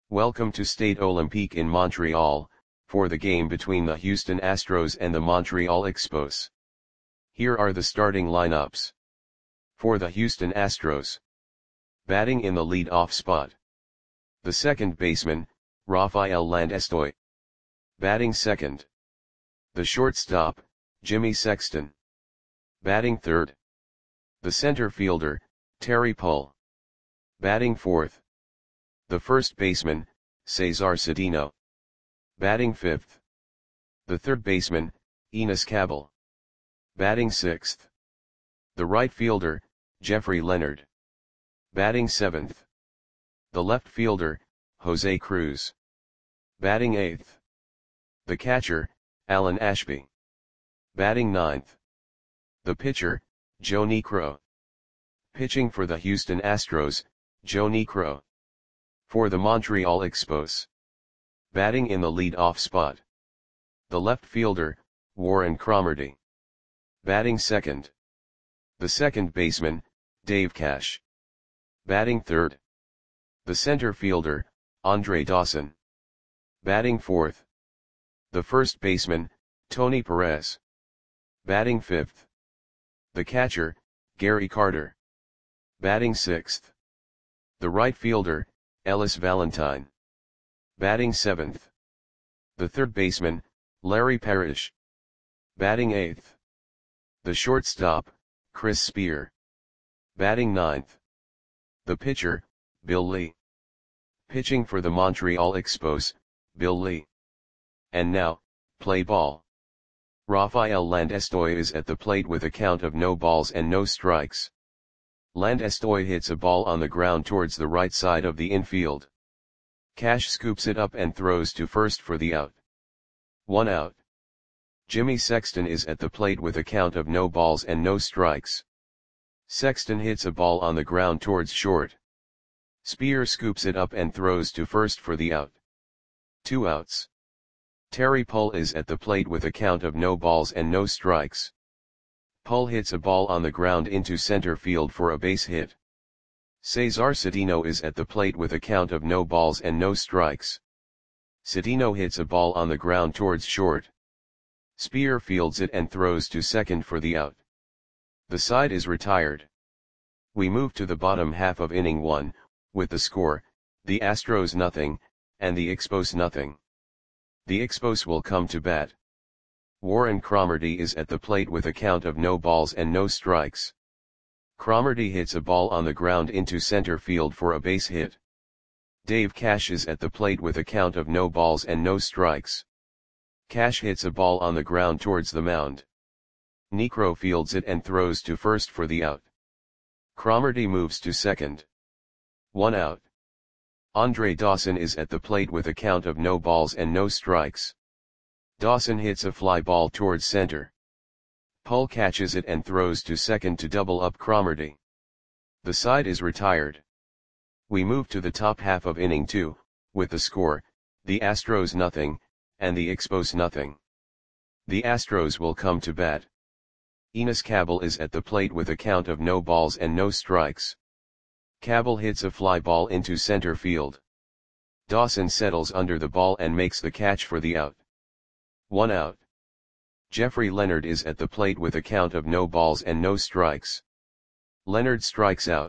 Welcome to Stade Olympique in Montreal, for the game between the Houston Astros and the Montreal Expos. Here are the starting lineups. For the Houston Astros. Batting in the lead-off spot. The second baseman, Rafael Landestoi. Batting second. The shortstop, Jimmy Sexton. Batting third. The center fielder, Terry Pull. Batting fourth. The first baseman, Cesar Cedeno. Batting fifth. The third baseman, Enos Cabell. Batting sixth. The right fielder, Jeffrey Leonard. Batting seventh. The left fielder, Jose Cruz. Batting eighth. The catcher, Alan Ashby. Batting ninth. The pitcher, Joe Niekro. Pitching for the Houston Astros, Joe Niekro. For the Montreal Expos. Batting in the lead-off spot. The left fielder, Warren Cromartie. Batting second. The second baseman, Dave Cash. Batting third. The center fielder, Andre Dawson. Batting fourth. The first baseman, Tony Perez. Batting fifth. The catcher, Gary Carter. Batting sixth. The right fielder, Ellis Valentine. Batting seventh. The third baseman, Larry Parrish. Batting eighth. The shortstop, Chris Spear. Batting ninth. The pitcher, Bill Lee. Pitching for the Montreal Expos, Bill Lee. And now, play ball. Rafael Landestoi is at the plate with a count of no balls and no strikes. Landestoi hits a ball on the ground towards the right side of the infield. Cash scoops it up and throws to first for the out. 1 out. Jimmy Sexton is at the plate with a count of no balls and no strikes. Sexton hits a ball on the ground towards short. Spear scoops it up and throws to first for the out. 2 outs. Terry Pull is at the plate with a count of no balls and no strikes. Pull hits a ball on the ground into center field for a base hit. Cesar Cedeno is at the plate with a count of no balls and no strikes. Cedeno hits a ball on the ground towards short. Spear fields it and throws to second for the out. The side is retired. We move to the bottom half of inning 1, with the score, the Astros nothing, and the Expos nothing. The Expos will come to bat. Warren Cromartie is at the plate with a count of no balls and no strikes. Cromartie hits a ball on the ground into center field for a base hit. Dave Cash is at the plate with a count of no balls and no strikes. Cash hits a ball on the ground towards the mound. Niekro fields it and throws to first for the out. Cromartie moves to second. 1 out. Andre Dawson is at the plate with a count of no balls and no strikes. Dawson hits a fly ball towards center. Pull catches it and throws to second to double up Cromartie. The side is retired. We move to the top half of inning 2, with the score, the Astros nothing, and the Expos nothing. The Astros will come to bat. Enos Cabell is at the plate with a count of no balls and no strikes. Cabell hits a fly ball into center field. Dawson settles under the ball and makes the catch for the out. 1 out. Jeffrey Leonard is at the plate with a count of no balls and no strikes. Leonard strikes out.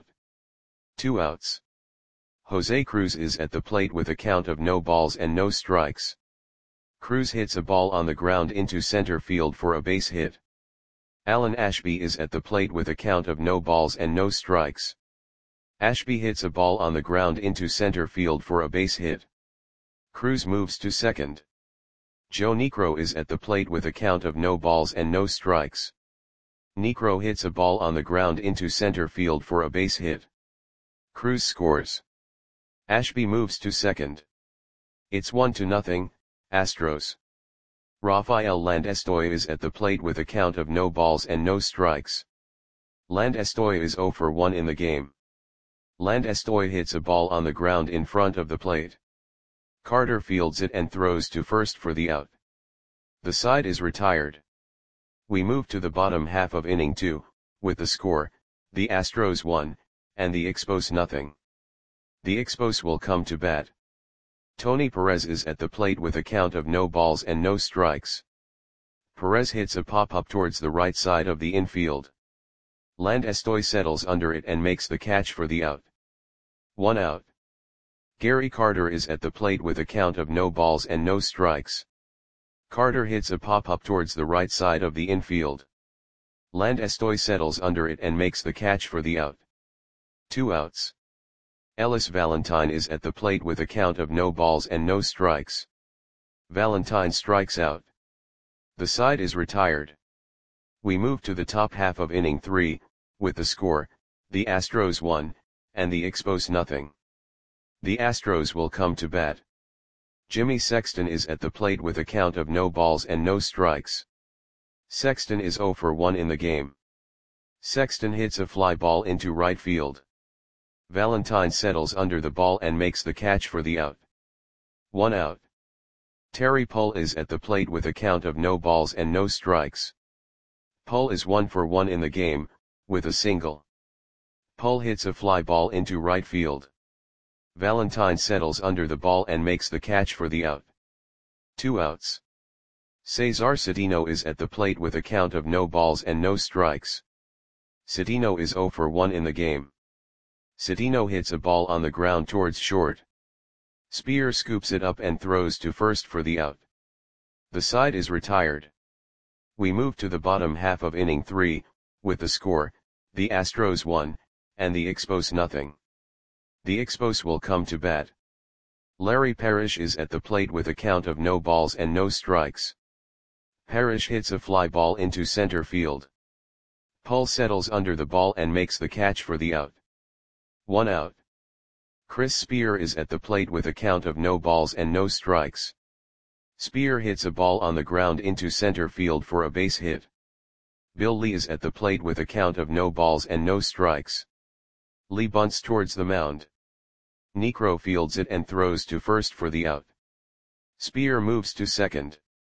2 outs. Jose Cruz is at the plate with a count of no balls and no strikes. Cruz hits a ball on the ground into center field for a base hit. Alan Ashby is at the plate with a count of no balls and no strikes. Ashby hits a ball on the ground into center field for a base hit. Cruz moves to second. Joe Niekro is at the plate with a count of no balls and no strikes. Niekro hits a ball on the ground into center field for a base hit. Cruz scores. Ashby moves to second. It's 1-0, Astros. Rafael Landestoi is at the plate with a count of no balls and no strikes. Landestoi is 0 for 1 in the game. Landestoi hits a ball on the ground in front of the plate. Carter fields it and throws to first for the out. The side is retired. We move to the bottom half of inning 2, with the score, the Astros 1, and the Expos nothing. The Expos will come to bat. Tony Perez is at the plate with a count of no balls and no strikes. Perez hits a pop-up towards the right side of the infield. Landestoy settles under it and makes the catch for the out. 1 out. Gary Carter is at the plate with a count of no balls and no strikes. Carter hits a pop-up towards the right side of the infield. Landestoy settles under it and makes the catch for the out. 2 outs. Ellis Valentine is at the plate with a count of no balls and no strikes. Valentine strikes out. The side is retired. We move to the top half of inning 3, with the score, the Astros 1, and the Expos nothing. The Astros will come to bat. Jimmy Sexton is at the plate with a count of no balls and no strikes. Sexton is 0 for 1 in the game. Sexton hits a fly ball into right field. Valentine settles under the ball and makes the catch for the out. 1 out. Terry Pull is at the plate with a count of no balls and no strikes. Pull is 1 for 1 in the game, with a single. Pull hits a fly ball into right field. Valentine settles under the ball and makes the catch for the out. 2 outs. Cesar Cedeno is at the plate with a count of no balls and no strikes. Cedeno is 0 for 1 in the game. Cedeno hits a ball on the ground towards short. Spear scoops it up and throws to first for the out. The side is retired. We move to the bottom half of inning 3, with the score, the Astros 1, and the Expos nothing. The Expos will come to bat. Larry Parrish is at the plate with a count of no balls and no strikes. Parrish hits a fly ball into center field. Pull settles under the ball and makes the catch for the out. 1 out. Chris Spear is at the plate with a count of no balls and no strikes. Spear hits a ball on the ground into center field for a base hit. Bill Lee is at the plate with a count of no balls and no strikes. Lee bunts towards the mound. Niekro fields it and throws to first for the out. Spear moves to second.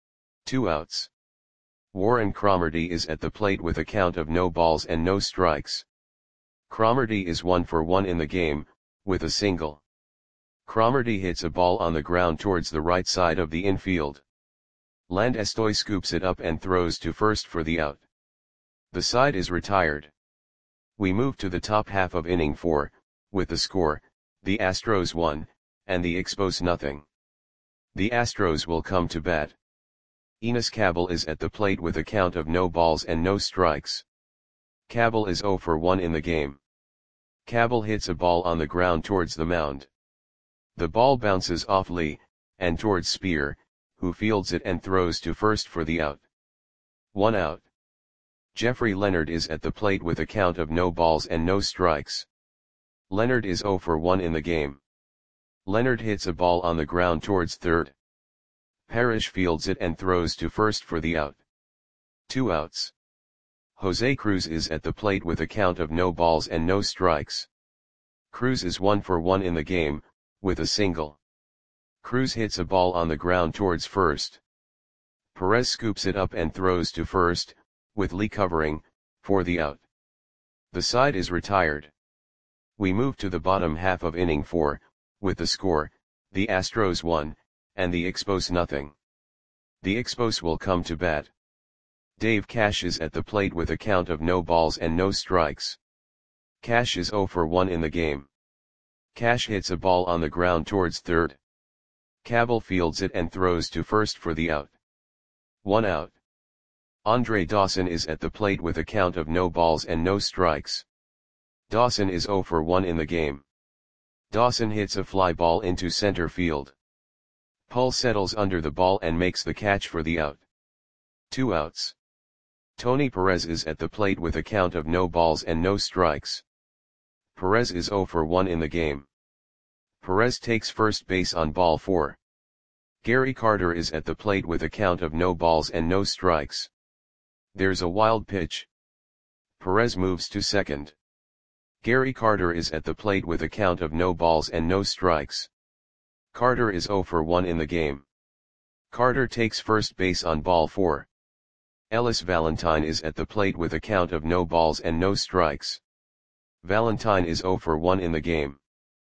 2 outs. Warren Cromartie is at the plate with a count of no balls and no strikes. Cromartie is 1 for 1 in the game, with a single. Cromartie hits a ball on the ground towards the right side of the infield. Landestoy scoops it up and throws to first for the out. The side is retired. We move to the top half of inning 4, with the score, the Astros 1, and the Expos nothing. The Astros will come to bat. Enos Cabell is at the plate with a count of no balls and no strikes. Cabell is 0 for 1 in the game. Cabell hits a ball on the ground towards the mound. The ball bounces off Lee, and towards Spear, who fields it and throws to first for the out. 1 out. Jeffrey Leonard is at the plate with a count of no balls and no strikes. Leonard is 0 for 1 in the game. Leonard hits a ball on the ground towards third. Parrish fields it and throws to first for the out. 2 outs. Jose Cruz is at the plate with a count of no balls and no strikes. Cruz is 1 for 1 in the game, with a single. Cruz hits a ball on the ground towards first. Perez scoops it up and throws to first, with Lee covering, for the out. The side is retired. We move to the bottom half of inning 4, with the score, the Astros 1, and the Expos nothing. The Expos will come to bat. Dave Cash is at the plate with a count of no balls and no strikes. Cash is 0 for 1 in the game. Cash hits a ball on the ground towards third. Cabell fields it and throws to first for the out. 1 out. Andre Dawson is at the plate with a count of no balls and no strikes. Dawson is 0 for 1 in the game. Dawson hits a fly ball into center field. Pull settles under the ball and makes the catch for the out. 2 outs. Tony Perez is at the plate with a count of no balls and no strikes. Perez is 0 for 1 in the game. Perez takes first base on ball 4. Gary Carter is at the plate with a count of no balls and no strikes. There's a wild pitch. Perez moves to second. Gary Carter is at the plate with a count of no balls and no strikes. Carter is 0 for 1 in the game. Carter takes first base on ball 4. Ellis Valentine is at the plate with a count of no balls and no strikes. Valentine is 0 for 1 in the game.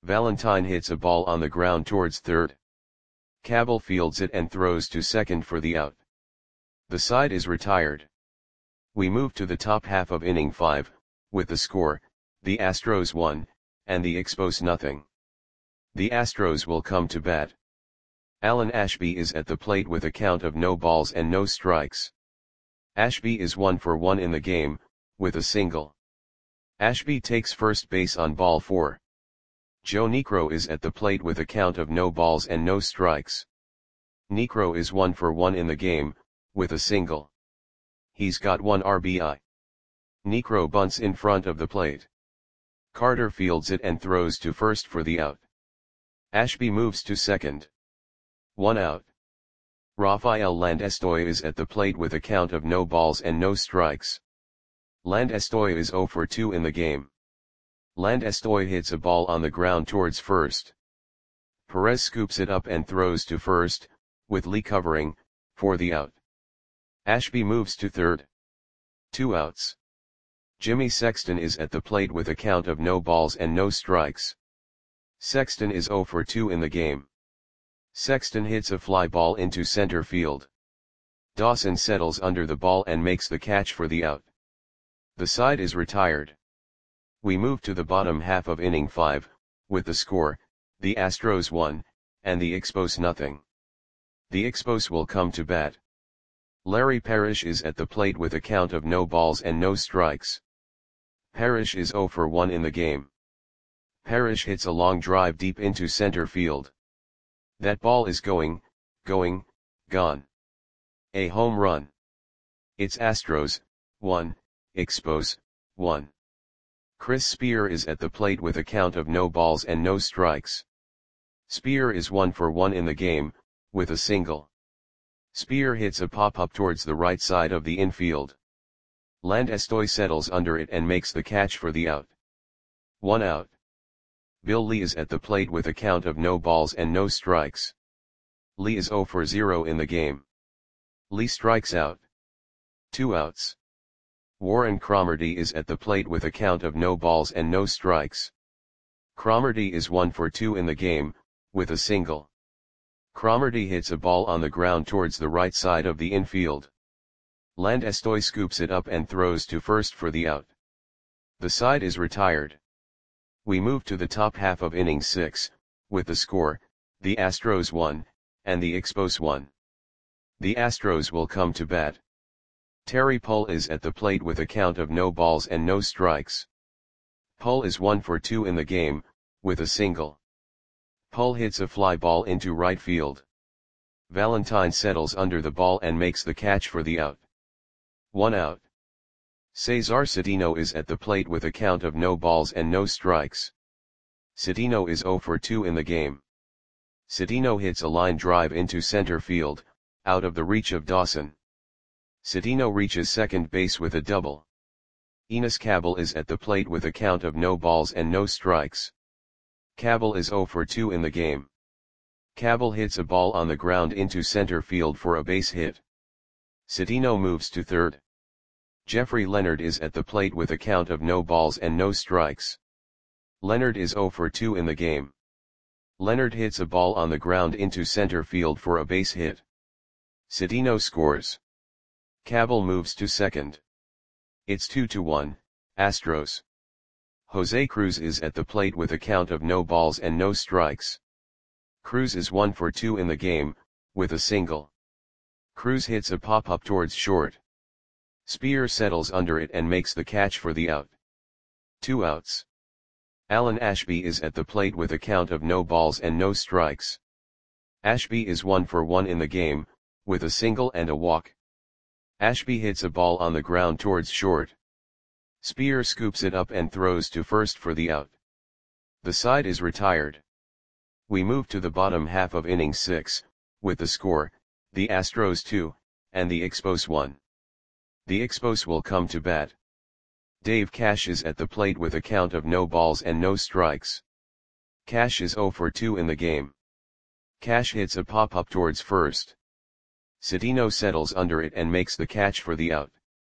Valentine hits a ball on the ground towards third. Cabell fields it and throws to second for the out. The side is retired. We move to the top half of inning 5, with the score, the Astros 1, and the Expos nothing. The Astros will come to bat. Alan Ashby is at the plate with a count of no balls and no strikes. Ashby is 1 for 1 in the game, with a single. Ashby takes first base on ball 4. Joe Niekro is at the plate with a count of no balls and no strikes. Niekro is 1 for 1 in the game, with a single. He's got 1 RBI. Niekro bunts in front of the plate. Carter fields it and throws to first for the out. Ashby moves to second. 1 out. Rafael Landestoy is at the plate with a count of no balls and no strikes. Landestoy is 0 for 2 in the game. Landestoy hits a ball on the ground towards first. Perez scoops it up and throws to first, with Lee covering, for the out. Ashby moves to third. 2 outs. Jimmy Sexton is at the plate with a count of no balls and no strikes. Sexton is 0 for 2 in the game. Sexton hits a fly ball into center field. Dawson settles under the ball and makes the catch for the out. The side is retired. We move to the bottom half of inning 5, with the score, the Astros 1, and the Expos nothing. The Expos will come to bat. Larry Parrish is at the plate with a count of no balls and no strikes. Parrish is 0 for 1 in the game. Parrish hits a long drive deep into center field. That ball is going, gone. A home run. It's Astros, 1, Expos, 1. Chris Spear is at the plate with a count of no balls and no strikes. Spear is 1 for 1 in the game, with a single. Spear hits a pop-up towards the right side of the infield. Landestoy settles under it and makes the catch for the out. 1 out. Bill Lee is at the plate with a count of no balls and no strikes. Lee is 0 for 0 in the game. Lee strikes out. 2 outs. Warren Cromartie is at the plate with a count of no balls and no strikes. Cromartie is 1 for 2 in the game, with a single. Cromartie hits a ball on the ground towards the right side of the infield. Landestoy scoops it up and throws to first for the out. The side is retired. We move to the top half of inning 6, with the score, the Astros 1, and the Expos 1. The Astros will come to bat. Terry Pull is at the plate with a count of no balls and no strikes. Pull is 1 for 2 in the game, with a single. Pull hits a fly ball into right field. Valentine settles under the ball and makes the catch for the out. 1 out. Cesar Cedeno is at the plate with a count of no balls and no strikes. Cedeno is 0 for 2 in the game. Cedeno hits a line drive into center field, out of the reach of Dawson. Cedeno reaches second base with a double. Enos Cabell is at the plate with a count of no balls and no strikes. Cabell is 0 for 2 in the game. Cabell hits a ball on the ground into center field for a base hit. Cedeno moves to third. Jeffrey Leonard is at the plate with a count of no balls and no strikes. Leonard is 0 for 2 in the game. Leonard hits a ball on the ground into center field for a base hit. Cedeno scores. Cabell moves to second. It's 2-1, Astros. Jose Cruz is at the plate with a count of no balls and no strikes. Cruz is 1 for 2 in the game, with a single. Cruz hits a pop-up towards short. Spear settles under it and makes the catch for the out. 2 outs. Alan Ashby is at the plate with a count of no balls and no strikes. Ashby is 1 for 1 in the game, with a single and a walk. Ashby hits a ball on the ground towards short. Spear scoops it up and throws to first for the out. The side is retired. We move to the bottom half of inning 6, with the score, the Astros 2, and the Expos 1. The Expos will come to bat. Dave Cash is at the plate with a count of no balls and no strikes. Cash is 0 for 2 in the game. Cash hits a pop-up towards first. Cedeno settles under it and makes the catch for the out.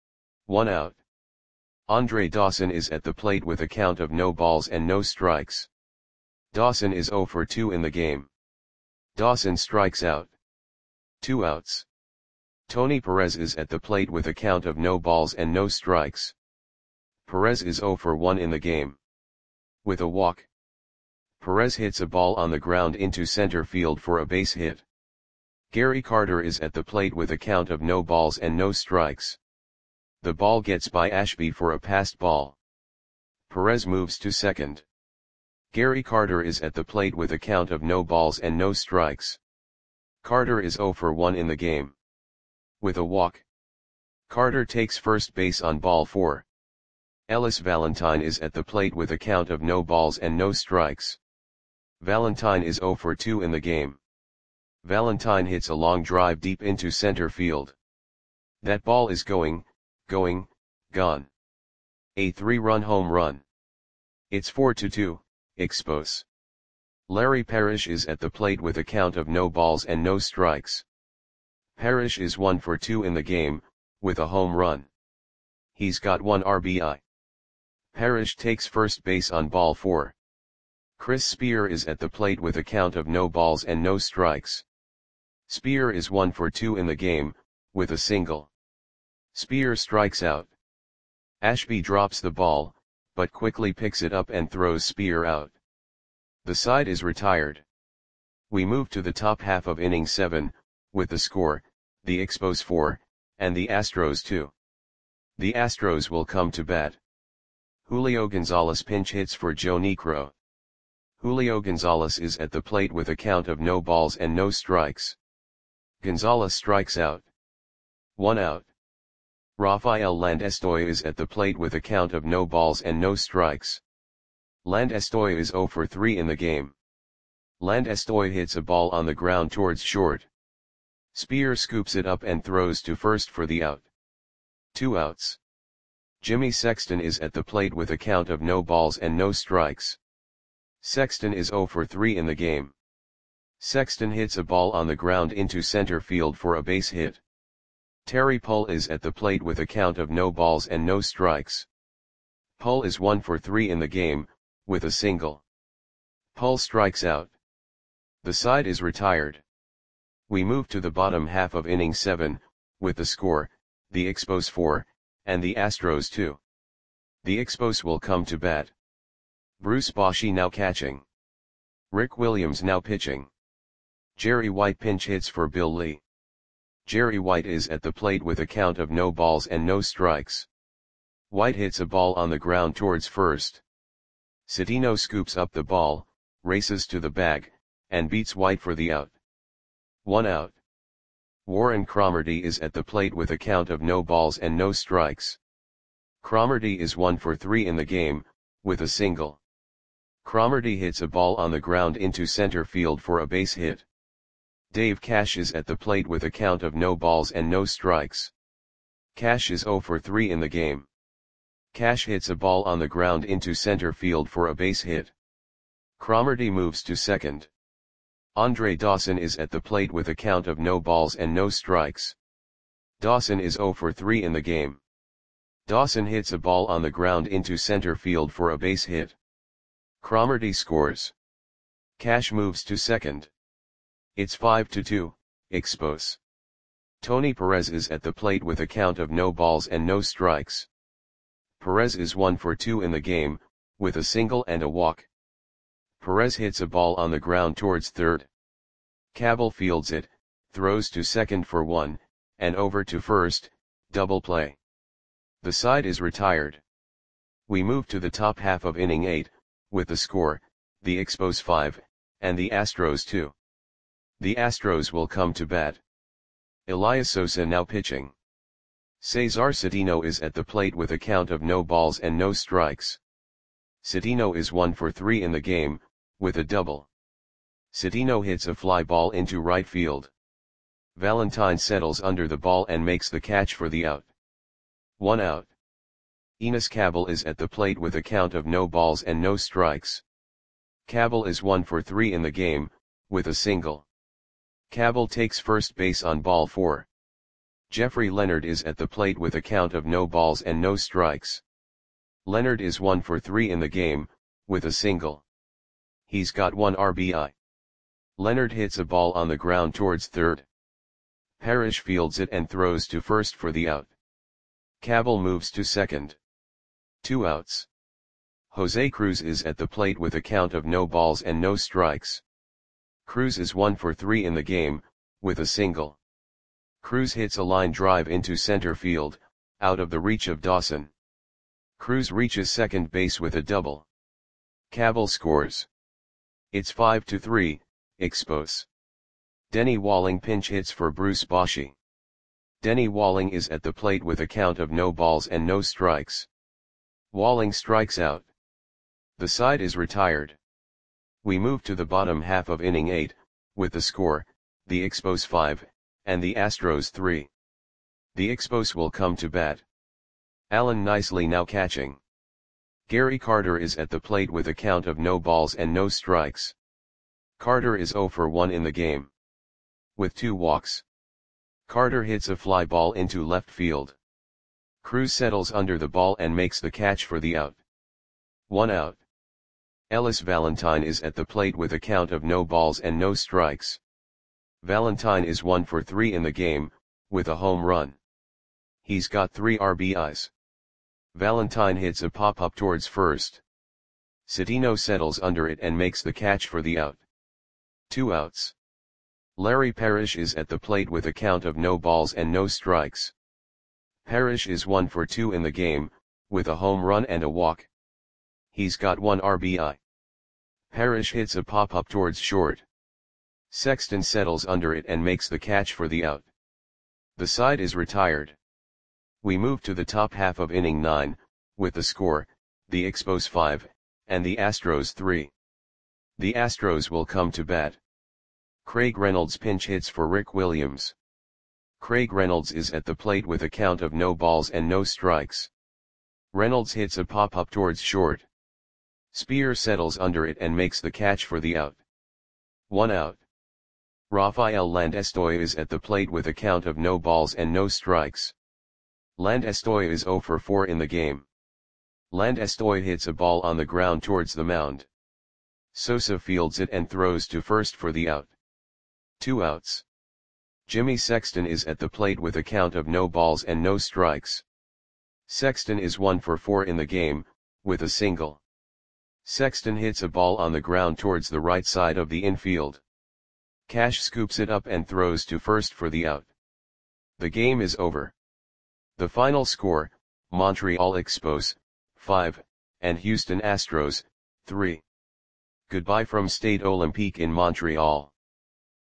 1 out. Andre Dawson is at the plate with a count of no balls and no strikes. Dawson is 0 for 2 in the game. Dawson strikes out. 2 outs. Tony Perez is at the plate with a count of no balls and no strikes. Perez is 0 for 1 in the game. With a walk. Perez hits a ball on the ground into center field for a base hit. Gary Carter is at the plate with a count of no balls and no strikes. The ball gets by Ashby for a passed ball. Perez moves to second. Gary Carter is at the plate with a count of no balls and no strikes. Carter is 0 for 1 in the game. With a walk. Carter takes first base on ball 4. Ellis Valentine is at the plate with a count of no balls and no strikes. Valentine is 0 for 2 in the game. Valentine hits a long drive deep into center field. That ball is gone. A 3-run home run. It's 4-2, Expos. Larry Parrish is at the plate with a count of no balls and no strikes. Parrish is 1 for 2 in the game, with a home run. He's got 1 RBI. Parrish takes first base on ball 4. Chris Spear is at the plate with a count of no balls and no strikes. Spear is 1 for 2 in the game, with a single. Spear strikes out. Ashby drops the ball, but quickly picks it up and throws Spear out. The side is retired. We move to the top half of inning 7, with the score, the Expos 4, and the Astros 2. The Astros will come to bat. Julio Gonzalez pinch hits for Joe Niekro. Julio Gonzalez is at the plate with a count of no balls and no strikes. Gonzalez strikes out. 1 out. Rafael Landestoy is at the plate with a count of no balls and no strikes. Landestoy is 0 for 3 in the game. Landestoy hits a ball on the ground towards short. Spear scoops it up and throws to first for the out. 2 outs. Jimmy Sexton is at the plate with a count of no balls and no strikes. Sexton is 0 for 3 in the game. Sexton hits a ball on the ground into center field for a base hit. Terry Pull is at the plate with a count of no balls and no strikes. Pull is 1 for 3 in the game, with a single. Pull strikes out. The side is retired. We move to the bottom half of inning 7, with the score, the Expos 4, and the Astros 2. The Expos will come to bat. Bruce Bochy now catching. Rick Williams now pitching. Jerry White pinch hits for Bill Lee. Jerry White is at the plate with a count of no balls and no strikes. White hits a ball on the ground towards first. Citino scoops up the ball, races to the bag, and beats White for the out. 1 out. Warren Cromartie is at the plate with a count of no balls and no strikes. Cromartie is 1 for 3 in the game, with a single. Cromartie hits a ball on the ground into center field for a base hit. Dave Cash is at the plate with a count of no balls and no strikes. Cash is 0 for 3 in the game. Cash hits a ball on the ground into center field for a base hit. Cromartie moves to second. Andre Dawson is at the plate with a count of no balls and no strikes. Dawson is 0 for 3 in the game. Dawson hits a ball on the ground into center field for a base hit. Cromartie scores. Cash moves to second. It's 5-2, Expos. Tony Perez is at the plate with a count of no balls and no strikes. Perez is 1 for 2 in the game, with a single and a walk. Perez hits a ball on the ground towards third. Cabell fields it, throws to second for 1, and over to first, double play. The side is retired. We move to the top half of inning 8, with the score, the Expos 5, and the Astros 2. The Astros will come to bat. Elias Sosa now pitching. Cesar Citino is at the plate with a count of no balls and no strikes. Citino is 1 for 3 in the game, with a double. Citino hits a fly ball into right field. Valentine settles under the ball and makes the catch for the out. 1 out. Enos Cabell is at the plate with a count of no balls and no strikes. Cabell is 1 for 3 in the game, with a single. Cabell takes first base on ball 4. Jeffrey Leonard is at the plate with a count of no balls and no strikes. Leonard is 1 for 3 in the game, with a single. He's got 1 RBI. Leonard hits a ball on the ground towards third. Parrish fields it and throws to first for the out. Cabell moves to second. 2 outs. Jose Cruz is at the plate with a count of no balls and no strikes. Cruz is 1 for 3 in the game, with a single. Cruz hits a line drive into center field, out of the reach of Dawson. Cruz reaches second base with a double. Cabell scores. It's 5-3, Expos. Denny Walling pinch hits for Bruce Bochy. Denny Walling is at the plate with a count of no balls and no strikes. Walling strikes out. The side is retired. We move to the bottom half of inning 8, with the score, the Expos 5, and the Astros 3. The Expos will come to bat. Allen nicely now catching. Gary Carter is at the plate with a count of no balls and no strikes. Carter is 0 for 1 in the game. With 2 walks. Carter hits a fly ball into left field. Cruz settles under the ball and makes the catch for the out. 1 out. Ellis Valentine is at the plate with a count of no balls and no strikes. Valentine is 1 for 3 in the game, with a home run. He's got 3 RBIs. Valentine hits a pop-up towards first. Citino settles under it and makes the catch for the out. 2 outs. Larry Parrish is at the plate with a count of no balls and no strikes. Parrish is 1 for 2 in the game, with a home run and a walk. He's got 1 RBI. Parrish hits a pop-up towards short. Sexton settles under it and makes the catch for the out. The side is retired. We move to the top half of inning 9, with the score, the Expos 5, and the Astros 3. The Astros will come to bat. Craig Reynolds pinch hits for Rick Williams. Craig Reynolds is at the plate with a count of no balls and no strikes. Reynolds hits a pop-up towards short. Spear settles under it and makes the catch for the out. 1 out. Rafael Landestoy is at the plate with a count of no balls and no strikes. Landestoy is 0 for 4 in the game. Landestoy hits a ball on the ground towards the mound. Sosa fields it and throws to first for the out. 2 outs. Jimmy Sexton is at the plate with a count of no balls and no strikes. Sexton is 1 for 4 in the game, with a single. Sexton hits a ball on the ground towards the right side of the infield. Cash scoops it up and throws to first for the out. The game is over. The final score, Montreal Expos, 5, and Houston Astros, 3. Goodbye from Stade Olympique in Montreal.